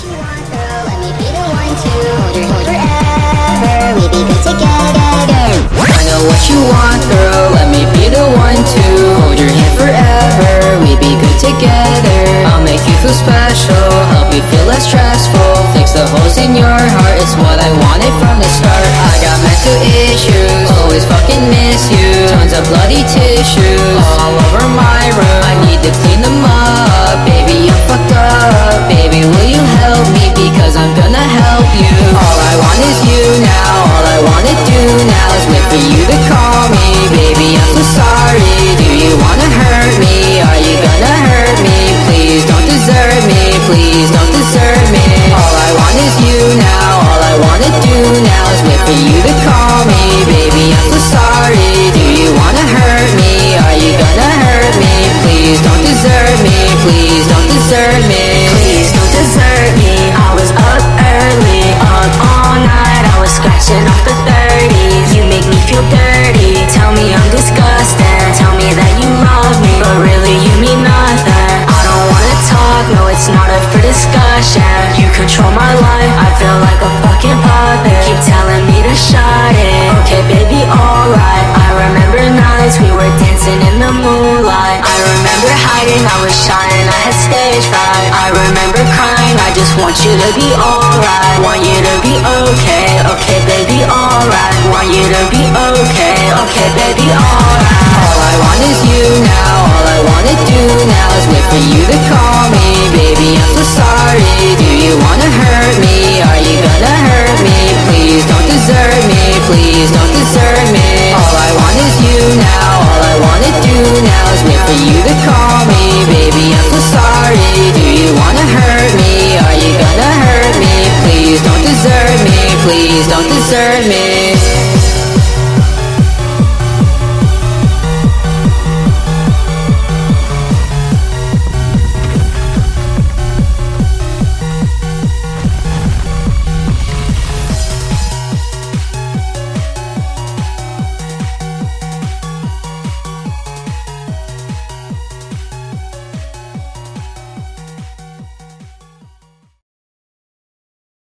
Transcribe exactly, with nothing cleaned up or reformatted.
what you want, girl. Let me be the one to hold your hand forever. We be good together. I know what you want, girl. Let me be the one to hold your hand forever. We be good together. I'll make you feel special, help you feel less stressful, fix the holes in your heart. It's what I wanted from the start. I got mental issues, always fucking miss you. Tons of bloody tissues all over my room. I need to clean them up. Baby, I'm fucked up. Baby, will you help me? Because I'm gonna help you. All I want is you now. All I wanna do now is wait for you to call me. Baby, I'm so sorry. Do you wanna hurt me? Are you gonna hurt me? Please don't desert me. Please don't desert me. All I want is you now. All I wanna do now is wait for you to call me. Baby, I'm so sorry. Do you wanna hurt me? Are you gonna hurt me? Please don't desert me. Please don't desert me. Please don't desert me. I was up early, up all night. I was scratching off the thirties. You make me feel dirty. Tell me I'm disgusting. Tell me that you love me, but really you mean nothing. I don't wanna talk, no, it's not up for discussion. You control my life, I feel like a fucking puppet. Keep telling me to shut it. Okay, baby, alright. I remember nights we were dancing in the moonlight. I remember hiding, I was shy and I had stage fright. I remember crying, I just want you to be alright. Want you to be okay, okay, baby, alright. Want you to be okay, okay, baby, alright. All I want is you now. All I wanna do now is wait for you to call me. Baby, I'm so sorry. Do you wanna hurt me? Are you gonna hurt me? Please don't desert me. Please don't desert me. All I want is you now. All I wanna do now is wait for you to call me. Baby, I'm so sorry. Do you wanna hurt me? Are you gonna hurt me? Please don't desert me. Please don't desert me.